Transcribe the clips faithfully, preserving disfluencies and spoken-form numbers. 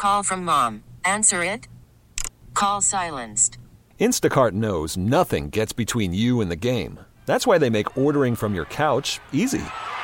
Call from mom. Answer it. Call silenced. Instacart knows nothing gets between you and the game. That's why they make ordering from your couch easy.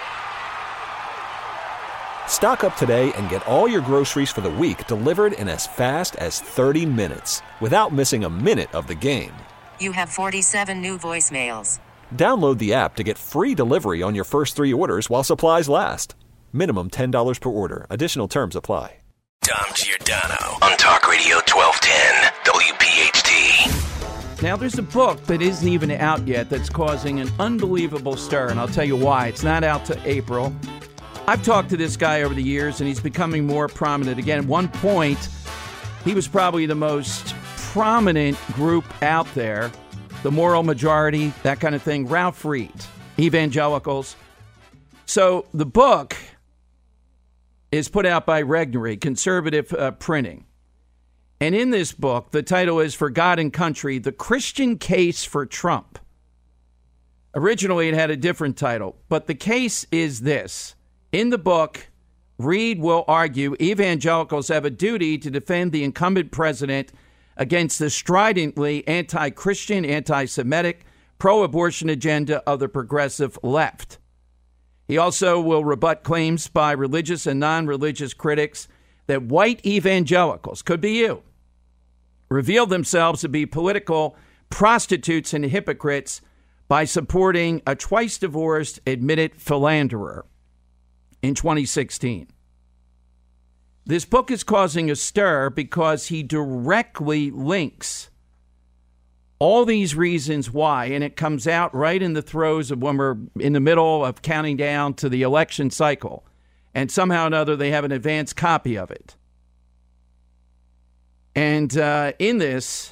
Stock up today and get all your groceries for the week delivered in as fast as thirty minutes without missing a minute of the game. You have forty-seven new voicemails. Download the app to get free delivery on your first three orders while supplies last. Minimum ten dollars per order. Additional terms apply. Dom Giordano on Talk Radio twelve ten W P H T. Now, there's a book that isn't even out yet that's causing an unbelievable stir, and I'll tell you why. It's not out to April. I've talked to this guy over the years, and he's becoming more prominent. Again, at one point, he was probably the most prominent group out there, the moral majority, that kind of thing. Ralph Reed, evangelicals. So the book is put out by Regnery, conservative uh, printing. And in this book, the title is For God and Country, The Christian Case for Trump. Originally, it had a different title, but the case is this. In the book, Reed will argue evangelicals have a duty to defend the incumbent president against the stridently anti-Christian, anti-Semitic, pro-abortion agenda of the progressive left. He also will rebut claims by religious and non-religious critics that white evangelicals, could be you, reveal themselves to be political prostitutes and hypocrites by supporting a twice-divorced admitted philanderer in twenty sixteen. This book is causing a stir because he directly links all these reasons why, and it comes out right in the throes of when we're in the middle of counting down to the election cycle, and somehow or another they have an advanced copy of it. And uh, in this,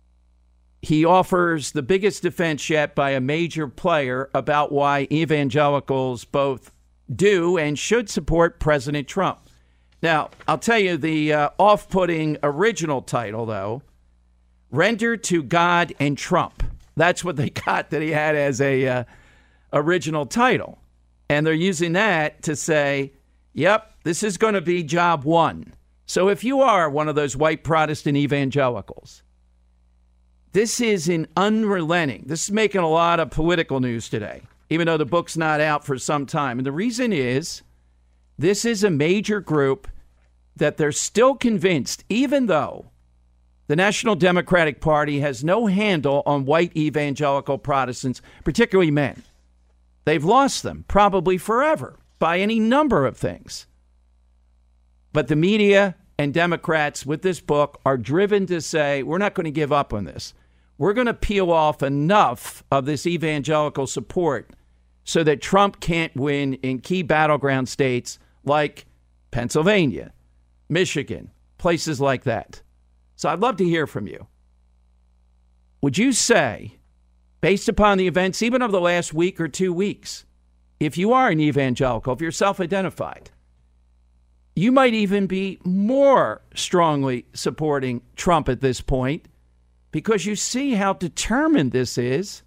he offers the biggest defense yet by a major player about why evangelicals both do and should support President Trump. Now, I'll tell you the uh, off-putting original title, though, Render to God and Trump. That's what they got that he had as a uh, original title. And they're using that to say, yep, this is going to be job one. So if you are one of those white Protestant evangelicals, this is an unrelenting. This is making a lot of political news today, even though the book's not out for some time. And the reason is this is a major group that they're still convinced, even though the National Democratic Party has no handle on white evangelical Protestants, particularly men. They've lost them probably forever by any number of things. But the media and Democrats with this book are driven to say, we're not going to give up on this. We're going to peel off enough of this evangelical support so that Trump can't win in key battleground states like Pennsylvania, Michigan, places like that. So I'd love to hear from you. Would you say, based upon the events even of the last week or two weeks, if you are an evangelical, if you're self-identified, you might even be more strongly supporting Trump at this point because you see how determined this is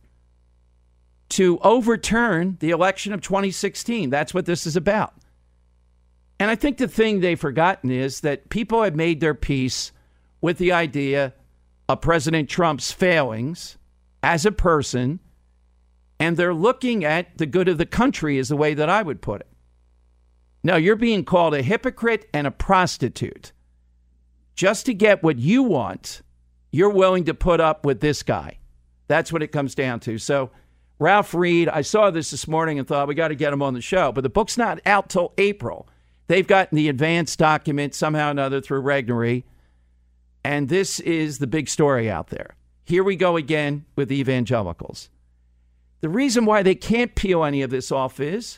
to overturn the election of twenty sixteen. That's what this is about. And I think the thing they've forgotten is that people have made their peace with the idea of President Trump's failings as a person, and they're looking at the good of the country is the way that I would put it. No, you're being called a hypocrite and a prostitute. Just to get what you want, you're willing to put up with this guy. That's what it comes down to. So Ralph Reed, I saw this this morning and thought we got to get him on the show, but the book's not out till April. They've gotten the advanced document somehow or another through Regnery. And this is the big story out there. Here we go again with evangelicals. The reason why they can't peel any of this off is,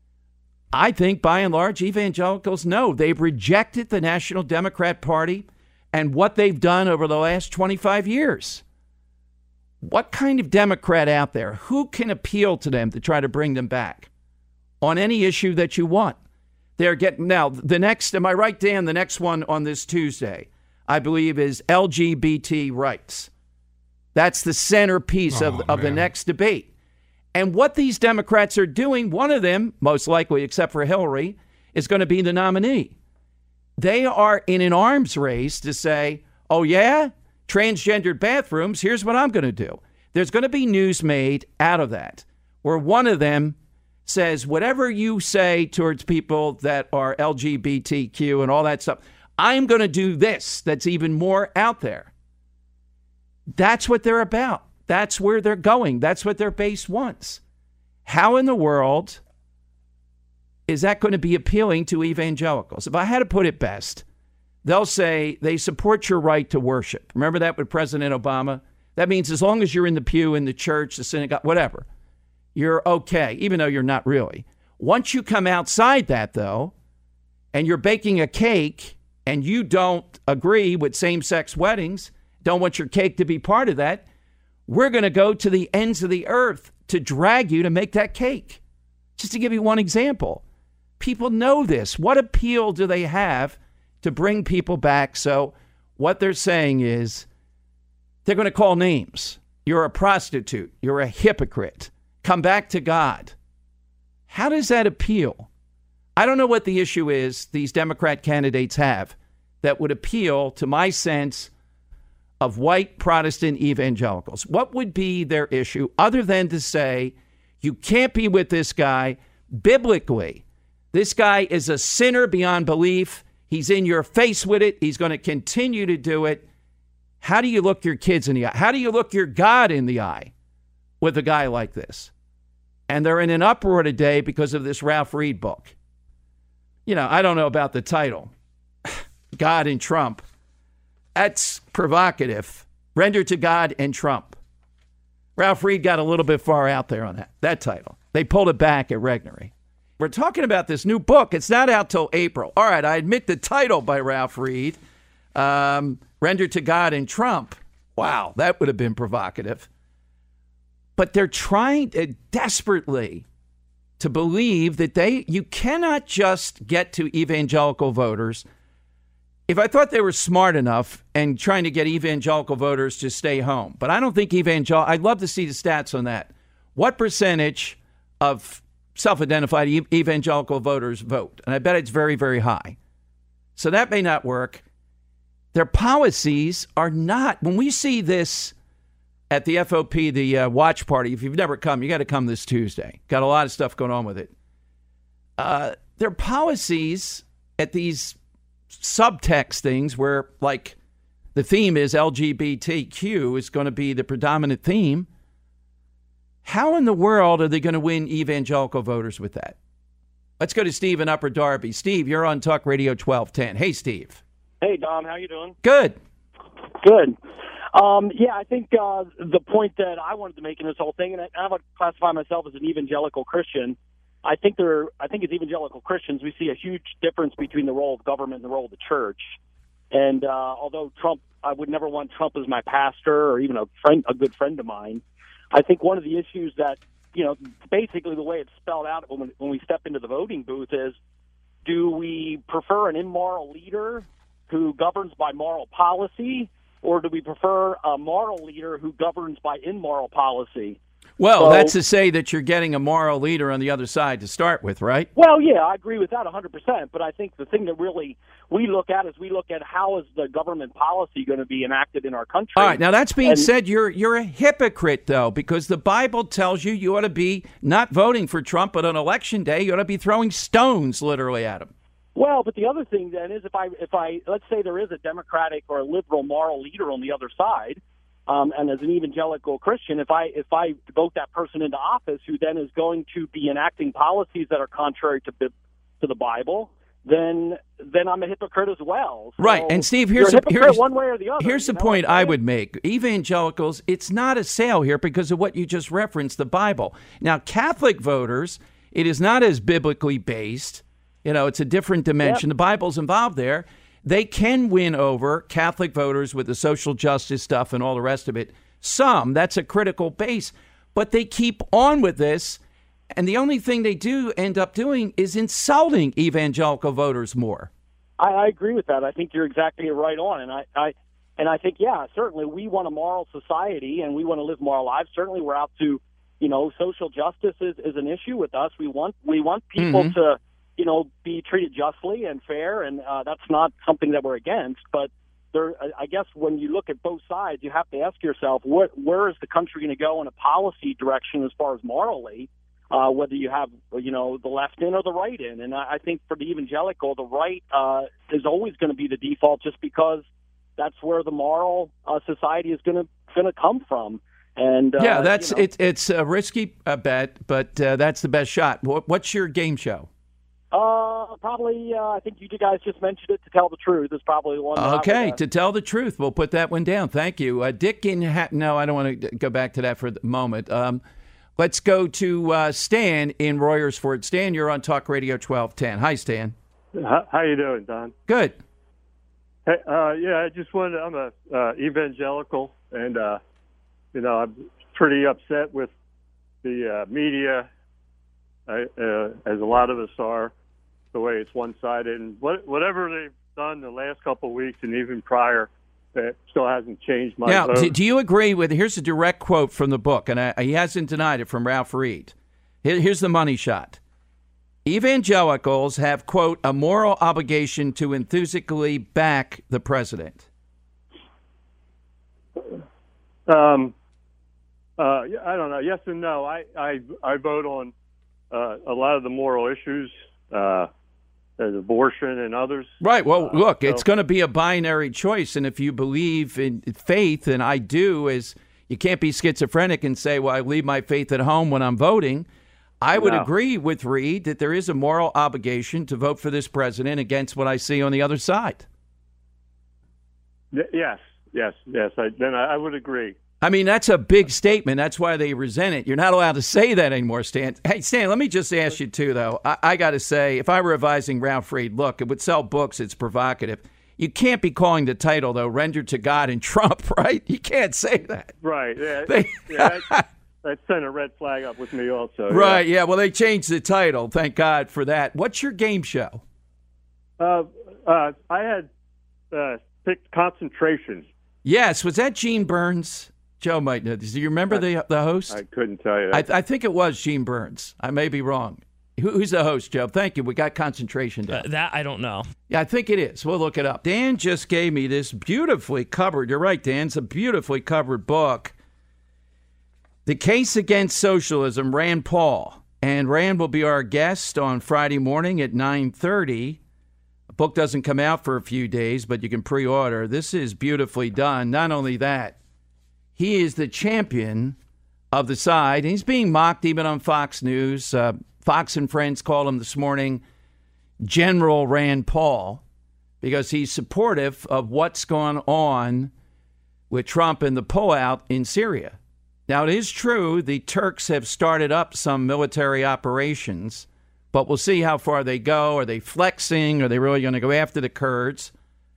I think by and large, evangelicals know they've rejected the National Democrat Party and what they've done over the last twenty-five years. What kind of Democrat out there? Who can appeal to them to try to bring them back on any issue that you want? They're getting now the next. Am I right, Dan? The next one on this Tuesday, I believe, is L G B T rights. That's the centerpiece oh, of, of the next debate. And what these Democrats are doing, one of them, most likely, except for Hillary, is going to be the nominee. they are in an arms race to say, oh, yeah, transgendered bathrooms, here's what I'm going to do. There's going to be news made out of that, where one of them says, whatever you say towards people that are L G B T Q and all that stuff, I'm going to do this that's even more out there. That's what they're about. That's where they're going. That's what their base wants. How in the world is that going to be appealing to evangelicals? If I had to put it best, they'll say they support your right to worship. Remember that with President Obama? That means as long as you're in the pew, in the church, the synagogue, whatever, you're okay, even though you're not really. Once you come outside that, though, and you're baking a cake and you don't agree with same-sex weddings, don't want your cake to be part of that, we're going to go to the ends of the earth to drag you to make that cake. Just to give you one example. People know this. What appeal do they have to bring people back? So what they're saying is they're going to call names. You're a prostitute. You're a hypocrite. Come back to God. How does that appeal? I don't know what the issue is these Democrat candidates have that would appeal to my sense of white Protestant evangelicals. What would be their issue other than to say, you can't be with this guy biblically? This guy is a sinner beyond belief. He's in your face with it. He's going to continue to do it. How do you look your kids in the eye? How do you look your God in the eye with a guy like this? And they're in an uproar today because of this Ralph Reed book. You know, I don't know about the title. God and Trump. That's provocative. Render to God and Trump. Ralph Reed got a little bit far out there on that, that title. They pulled it back at Regnery. We're talking about this new book. It's not out till April. All right, I admit the title by Ralph Reed, um, Render to God and Trump. Wow, that would have been provocative. But they're trying to, desperately to believe that they you cannot just get to evangelical voters. If I thought they were smart enough and trying to get evangelical voters to stay home, but I don't think evangelical, I'd love to see the stats on that. What percentage of self-identified e- evangelical voters vote? And I bet it's very, very high. So that may not work. Their policies are not, when we see this at the F O P, the uh, watch party, if you've never come, you got to come this Tuesday. Got a lot of stuff going on with it. Uh, their policies at these subtext things where, like, the theme is L G B T Q is going to be the predominant theme. How in the world are they going to win evangelical voters with that? Let's go to Steve in Upper Darby. Steve, you're on Talk Radio twelve ten. Hey, Steve. Hey, Dom. How you doing? Good. Good. Um, yeah, I think uh, the point that I wanted to make in this whole thing, and I, I would classify myself as an evangelical Christian, I think there. I think as evangelical Christians, we see a huge difference between the role of government and the role of the church. And uh, although Trump, I would never want Trump as my pastor or even a friend, a good friend of mine. I think one of the issues that, you know, basically the way it's spelled out when, when we step into the voting booth is, do we prefer an immoral leader who governs by moral policy, or do we prefer a moral leader who governs by immoral policy? Well, so, that's to say that you're getting a moral leader on the other side to start with, right? Well, yeah, I agree with that one hundred percent. But I think the thing that really we look at is we look at how is the government policy going to be enacted in our country. All right. Now, that's being and, said, you're you're a hypocrite, though, because the Bible tells you you ought to be not voting for Trump, but on election day, you ought to be throwing stones literally at him. Well, but the other thing then is if I if I let's say there is a Democratic or a liberal moral leader on the other side. Um, and as an evangelical Christian, if I if I vote that person into office, who then is going to be enacting policies that are contrary to to the Bible, then then I'm a hypocrite as well. So right. And Steve, here's you're a a, hypocrite here's one way or the other. Here's the know point I would make: evangelicals, it's not a sale here because of what you just referenced, the Bible. Now, Catholic voters, it is not as biblically based. You know, it's a different dimension. Yep. The Bible's involved there. They can win over Catholic voters with the social justice stuff and all the rest of it. Some, that's a critical base. But they keep on with this, and the only thing they do end up doing is insulting evangelical voters more. I, I agree with that. I think you're exactly right on. And I, I and I think, yeah, certainly we want a moral society, and we want to live moral lives. Certainly we're out to, you know, social justice is, is an issue with us. We want we want people mm-hmm. to, you know, be treated justly and fair, and uh, that's not something that we're against. But there, I guess when you look at both sides, you have to ask yourself, what, where is the country going to go in a policy direction as far as morally, uh, whether you have, you know, the left in or the right in? And I, I think for the evangelical, the right uh, is always going to be the default, just because that's where the moral uh, society is going to going to come from. And uh, yeah, that's you know, it, it's a risky uh, bet, but uh, that's the best shot. What, what's your game show? Uh, probably, uh, I think you guys just mentioned it. To Tell the Truth is probably the one. That Okay, I would, uh, To Tell the Truth. We'll put that one down. Thank you. Uh, Dick in ha- No, I don't want to go back to that for the moment. Um, let's go to uh, Stan in Royersford. Stan, you're on Talk Radio twelve ten. Hi, Stan. How, how you doing, Don? Good. Hey, uh, yeah, I just wanted. I'm a uh, evangelical, and uh, you know, I'm pretty upset with the uh, media, uh, uh, as a lot of us are, the way it's one-sided, and what, whatever they've done the last couple of weeks and even prior, it still hasn't changed my now, vote. do, do you agree with? Here's a direct quote from the book, and I, he hasn't denied it, from Ralph Reed. Here, here's the money shot. Evangelicals have, quote, a moral obligation to enthusiastically back the president. Um, uh, I don't know. Yes and no. I I, I vote on uh, a lot of the moral issues, uh, as abortion and others. Right. Well, Uh, look, so- it's going to be a binary choice, and if you believe in faith, and I do, is you can't be schizophrenic and say, well, I leave my faith at home when I'm voting. I would No. agree with Reed that there is a moral obligation to vote for this president against what I see on the other side. Y- Yes, yes, yes. I, then I, I would agree. I mean, that's a big statement. That's why they resent it. You're not allowed to say that anymore, Stan. Hey, Stan, let me just ask you, too, though. I, I got to say, if I were advising Ralph Reed, look, it would sell books. It's provocative. You can't be calling the title, though, Rendered to God and Trump, right? You can't say that. Right. Yeah. They- yeah that, that sent a red flag up with me also. Right, yeah. Well, they changed the title. Thank God for that. What's your game show? Uh, uh, I had uh, picked concentration. Yes. Was that Gene Burns? Joe might know this. Do you remember the the host? I couldn't tell you. I, That. I think it was Gene Burns. I may be wrong. Who, who's the host, Joe? Thank you. We got concentration down. Uh, that I don't know. Yeah, I think it is. We'll look it up. Dan just gave me this beautifully covered. You're right, Dan. It's a beautifully covered book. The Case Against Socialism, Rand Paul. And Rand will be our guest on Friday morning at nine thirty. The book doesn't come out for a few days, but you can pre-order. This is beautifully done. Not only that, he is the champion of the side. And he's being mocked even on Fox News. Uh, Fox and Friends called him this morning General Rand Paul because he's supportive of what's going on with Trump and the pullout in Syria. Now, it is true the Turks have started up some military operations, but we'll see how far they go. Are they flexing? Are they really going to go after the Kurds?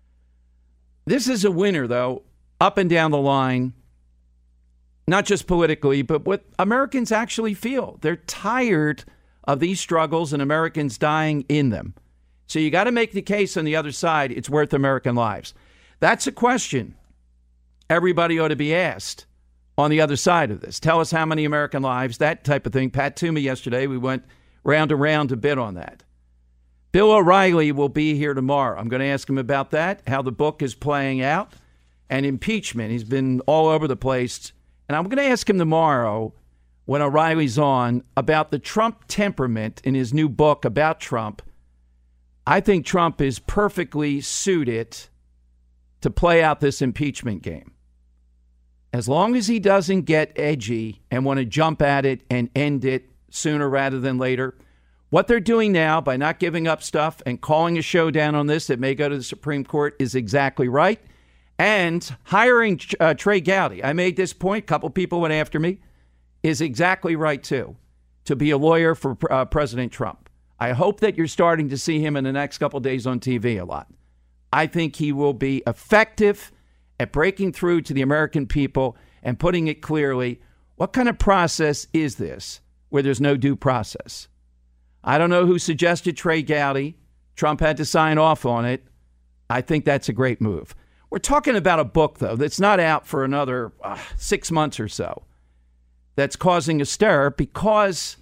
This is a winner, though, up and down the line, not just politically, but what Americans actually feel. They're tired of these struggles and Americans dying in them. So you got to make the case on the other side it's worth American lives. That's a question everybody ought to be asked on the other side of this. Tell us how many American lives, that type of thing. Pat Toomey yesterday, we went round and round a bit on that. Bill O'Reilly will be here tomorrow. I'm going to ask him about that, how the book is playing out, and impeachment. He's been all over the place. And I'm going to ask him tomorrow when O'Reilly's on about the Trump temperament in his new book about Trump. I think Trump is perfectly suited to play out this impeachment game. As long as he doesn't get edgy and want to jump at it and end it sooner rather than later. What they're doing now by not giving up stuff and calling a showdown on this that may go to the Supreme Court is exactly right. And hiring uh, Trey Gowdy, I made this point, a couple people went after me, is exactly right, too, to be a lawyer for uh, President Trump. I hope that you're starting to see him in the next couple of days on T V a lot. I think he will be effective at breaking through to the American people and putting it clearly, what kind of process is this where there's no due process? I don't know who suggested Trey Gowdy. Trump had to sign off on it. I think that's a great move. We're talking about a book, though, that's not out for another uh, six months or so, that's causing a stir because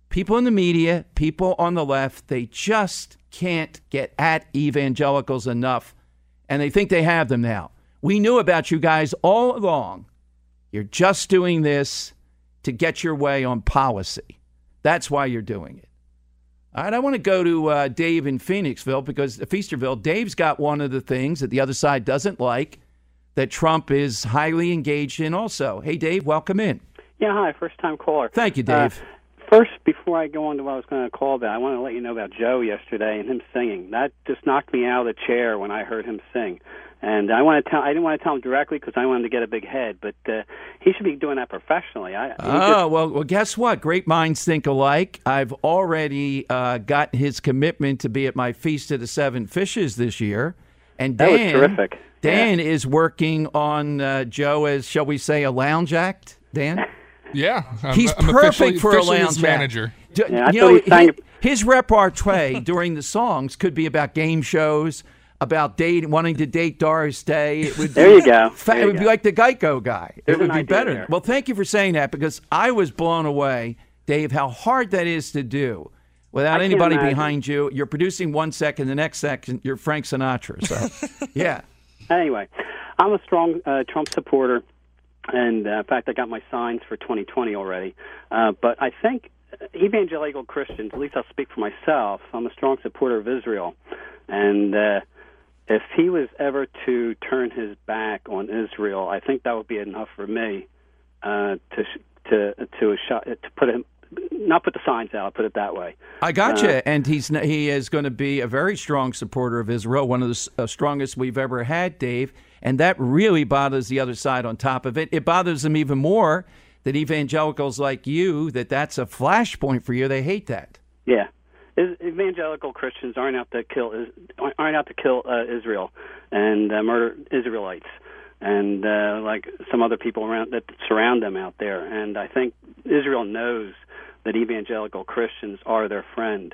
people in the media, people on the left, they just can't get at evangelicals enough, and they think they have them now. We knew about you guys all along. You're just doing this to get your way on policy. That's why you're doing it. All right, I want to go to uh, Dave in Phoenixville because Feasterville, Dave's got one of the things that the other side doesn't like that Trump is highly engaged in also. Hey, Dave, welcome in. Yeah, hi, first-time caller. Thank you, Dave. Uh, first, before I go on to what I was going to call about, I want to let you know about Joe yesterday and him singing. That just knocked me out of the chair when I heard him sing. And I want to tell—I didn't want to tell him directly because I wanted to get a big head, but uh, he should be doing that professionally. I, oh just... well, well, guess what? Great minds think alike. I've already uh, got his commitment to be at my Feast of the Seven Fishes this year, and Dan, that was terrific. Dan yeah. is working on uh, Joe as, shall we say, a lounge act. Dan, yeah, I'm, he's I'm perfect for a officially lounge his manager. D- yeah, I you thought know, he sang... his, his repertoire during the songs could be about game shows. About dating, wanting to date Doris Day. It would there be, you go. Fa- there it you would go. be like the Geico guy. There's it would an be idea better. there. Well, thank you for saying that because I was blown away, Dave, how hard that is to do without I anybody can't imagine. behind you. You're producing one second, the next second, you're Frank Sinatra. So, yeah. Anyway, I'm a strong uh, Trump supporter, and uh, in fact, I got my signs for twenty twenty already. Uh, but I think evangelical Christians, at least I'll speak for myself, I'm a strong supporter of Israel. And uh, if he was ever to turn his back on Israel, I think that would be enough for me uh, to to to a shot, to put him not put the signs out. Put it that way. I got you, Uh, and he's he is going to be a very strong supporter of Israel, one of the uh, strongest we've ever had, Dave. And that really bothers the other side. On top of it, it bothers them even more that evangelicals like you that that's a flashpoint for you. They hate that. Yeah. Evangelical Christians aren't out to kill aren't out to kill uh, Israel and uh, murder Israelites, and uh, like some other people around that surround them out there. And I think Israel knows that evangelical Christians are their friend.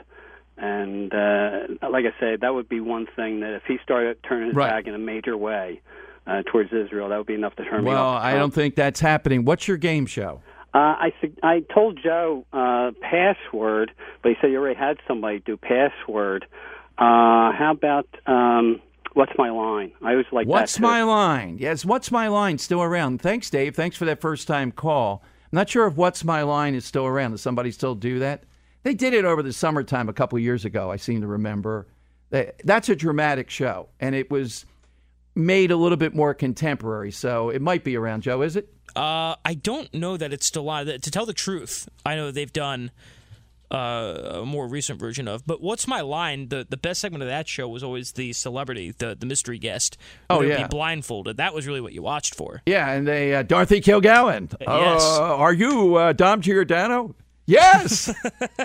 And uh, like I said, that would be one thing that if he started turning his Right. back in a major way uh, towards Israel, that would be enough to turn me Well, off. I don't think that's happening. What's your game show? Uh, I su- I told Joe uh, password, but he said you already had somebody do password. Uh, how about um, what's my line? I always like What's that too. my line? Yes, what's my line still around? Thanks, Dave. Thanks for that first time call. I'm not sure if what's my line is still around. Does somebody still do that? They did it over the summertime a couple of years ago. I seem to remember. That's a dramatic show, and it was made a little bit more contemporary. So it might be around. Joe, is it? Uh, I don't know that it's still on. To tell the truth, I know they've done uh, a more recent version of. But What's My Line? The the best segment of that show was always the celebrity, the the mystery guest. Oh, They would yeah. be blindfolded. That was really what you watched for. Yeah, and they uh, Dorothy Kilgallen. Uh, yes. Uh, are you uh, Dom Giordano? Yes.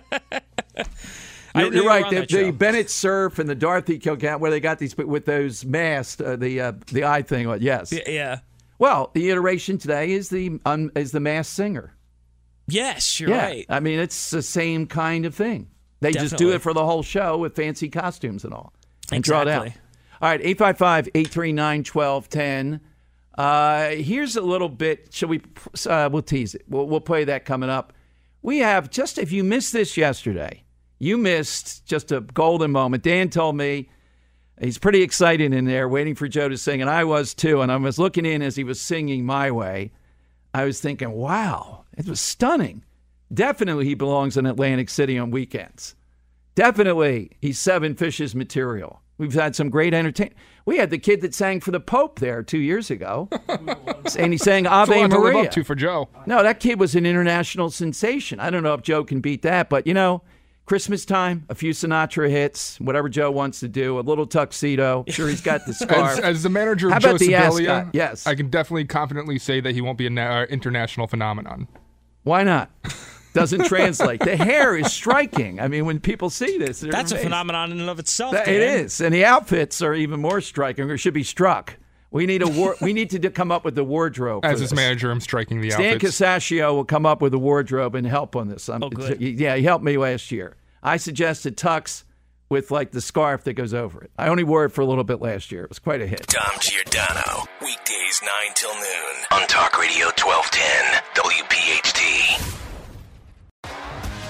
I You're, didn't know you're you were right. on The, that the show. Bennett Cerf and the Dorothy Kilgallen, where they got these with those masks, uh, the uh, the eye thing. on. Yes. Y- Yeah. Well, the iteration today is the um, is the masked singer. Yes, you're yeah. right. I mean, it's the same kind of thing. They just do Definitely. it for the whole show with fancy costumes and all. And draw it out. Exactly. All right, eight five five, eight three nine, one two one zero. Uh, here's a little bit. Shall we? Uh, we'll tease it. We'll, we'll play that coming up. We have just, if you missed this yesterday, you missed just a golden moment. Dan told me he's pretty excited in there, waiting for Joe to sing, and I was too. And I was looking in as he was singing My Way. I was thinking, wow, it was stunning. Definitely he belongs in Atlantic City on weekends. Definitely he's Seven Fishes material. We've had some great entertainment. We had the kid that sang for the Pope there two years ago. And he sang That's a Ave lot to live Maria. up to for Joe. No, that kid was an international sensation. I don't know if Joe can beat that, but, you know, Christmas time, a few Sinatra hits, whatever Joe wants to do, a little tuxedo. Sure, he's got the scarf. As, as the manager of How Joe about the Sibilia, ascot? Yes. I can definitely confidently say that he won't be an uh, international phenomenon. Why not? Doesn't translate. The hair is striking. I mean, when people see this, they're That's a amazed. phenomenon in and of itself. That- Dan. It is, and the outfits are even more striking, or should be struck. We need a war- we need to d- come up with the wardrobe. As for his this. manager, I'm striking the Stan outfits. Casaccio will come up with a wardrobe and help on this. Um, Oh, good. Yeah, he helped me last year. I suggested tux with like the scarf that goes over it. I only wore it for a little bit last year. It was quite a hit. Dom Giordano. Weekdays nine till noon on Talk Radio twelve ten W P H T.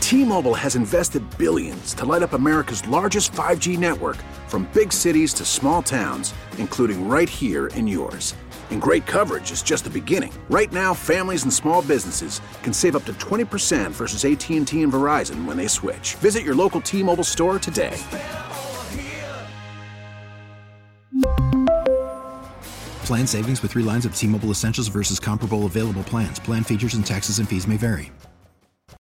T-Mobile has invested billions to light up America's largest five G network, from big cities to small towns, including right here in yours. And great coverage is just the beginning. Right now, families and small businesses can save up to twenty percent versus A T and T and Verizon when they switch. Visit your local T-Mobile store today. Plan savings with three lines of T-Mobile Essentials versus comparable available plans. Plan features and taxes and fees may vary.